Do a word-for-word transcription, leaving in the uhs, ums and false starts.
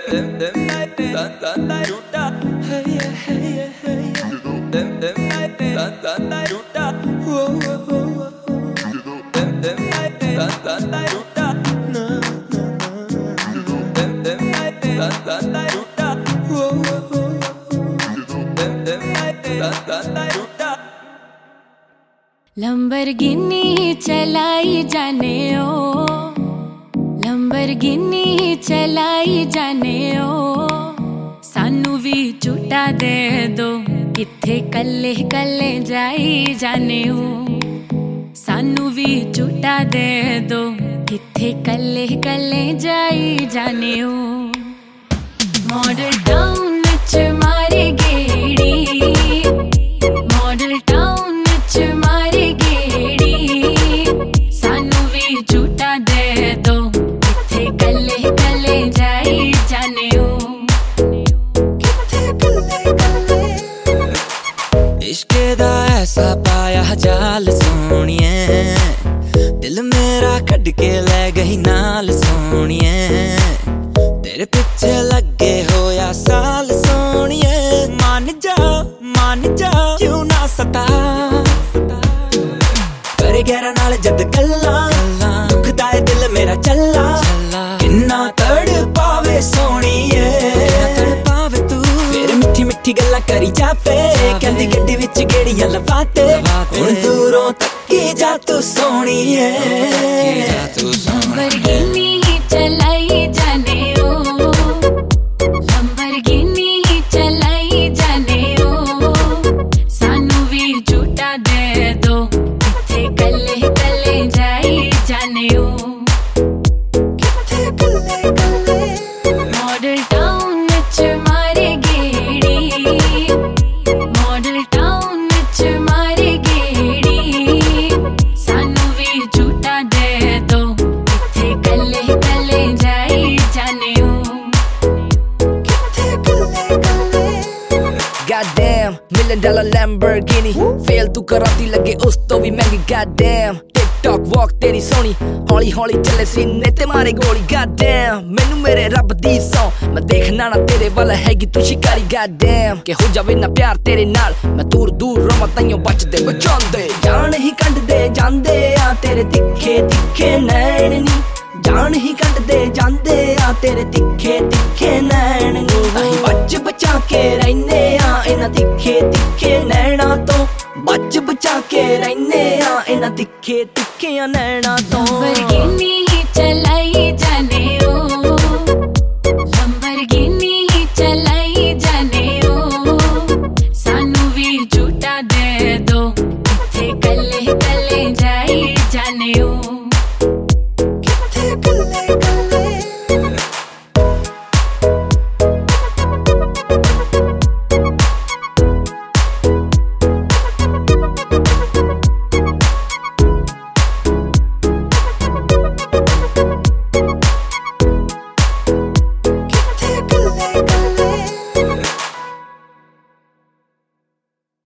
Lamborghini चलाई जाने ओ, Lamborghini चलाई जाने ओ, सानू भी झूठा दे दो, किथे कल्ले कल्ले जाई जाने ओ, सानू भी झूठा दे दो, किथे कल्ले कल्ले जाई जाने ओ। मॉडल टाउन च मारे गेड़ी, मॉडल टाउन च मारे गेड़ी, सानू भी झूठा दे दो, किथे कल्ले कल्ले जाई जाने ओ, किथे कल्ले कल्ले। इश्के दा ऐसा पाया जाल सोनिए, दिल मेरा कट के ले गई नाल सोनिए, तेरे पीछे लगे होया साल सोनिए, मान जा मान जा क्यों ना सता, करे गहरा नाल जद गल्ला, दुखदा है दिल मेरा चला, किन्ना तड़ पावे सोनिए, तड़ पावे तू फिर मिठी मिठी गल्ला करी जावे, कहंदी गड्डी विच गेड़ियां लवाते, हुण दूरों तक्की जा तू सोनिए, लंबरगिनी चलाई जाने ओ, लंबरगिनी चलाई जाने ओ, सानू भी झूठा दे दो, किथे कल्ले कल्ले जाई जाने ओ, किथे कल्ले कल्ले। मॉडल टाउन च मारे गेड़ी, मॉडल टाउन च मारे गेड़ी, सानू भी झूठा दे दो, किथे कल्ले कल्ले जाई जाने ओ, किथे कल्ले कल्ले। Goddamn, million dollar Lamborghini, fail तू कराती लगे उस तो भी महंगी, goddamn, TikTok walk तेरी सोनी, हौली हौली चले सीने ते मारे गोली, goddamn, मैनू मेरे रब दी सौ, मैं देखना ना तेरे वाला हैगी तू शिकारी, goddamn, के हो जावे ना प्यार तेरे नाल, मैं दूर दूर रोवां ताइयों बचदे बचांदे, जान ही कंड दे जांदे आ तेरे तिखे तिखे नैन नी, जान ही कंड दे जांदे आ तेरे तिखे तिखे नैन नी, अहीं बच बचा के रहने आ इन्हां तिखे तिखे नैना तो, बच बचा के रहने आ इन्हां तिखे तिखे नैना तो। लंबरगिनी